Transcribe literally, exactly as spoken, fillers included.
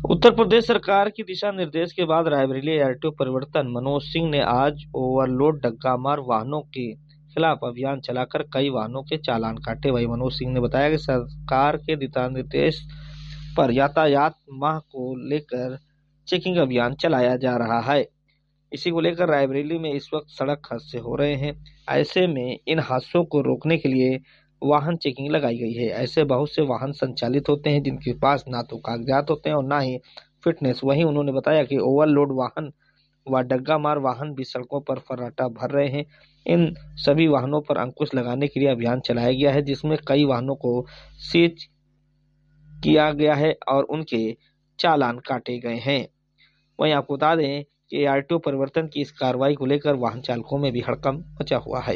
उत्तर प्रदेश सरकार की दिशा निर्देश के बाद रायबरेली आरटीओ परिवर्तन मनोज सिंह ने आज ओवरलोड डग्गा मार वाहनों के खिलाफ अभियान चलाकर कई वाहनों के चालान काटे। वहीं मनोज सिंह ने बताया कि सरकार के दिशा निर्देश पर यातायात माह को लेकर चेकिंग अभियान चलाया जा रहा है। इसी को लेकर रायबरेली में इस वक्त सड़क हादसे हो रहे हैं। ऐसे में इन हादसों को रोकने के लिए वाहन चेकिंग लगाई गई है। ऐसे बहुत से वाहन संचालित होते हैं जिनके पास ना तो कागजात होते हैं और ना ही फिटनेस। वहीं उन्होंने बताया कि ओवरलोड वाहन व डग्गा मार वाहन भी सड़कों पर फर्राटा भर रहे हैं। इन सभी वाहनों पर अंकुश लगाने के लिए अभियान चलाया गया है, जिसमें कई वाहनों को सीज किया गया है और उनके चालान काटे गए हैं। वहीं आपको बता दें कि आरटीओ परिवर्तन की इस कार्रवाई को लेकर वाहन चालकों में भी हड़कंप मचा हुआ है।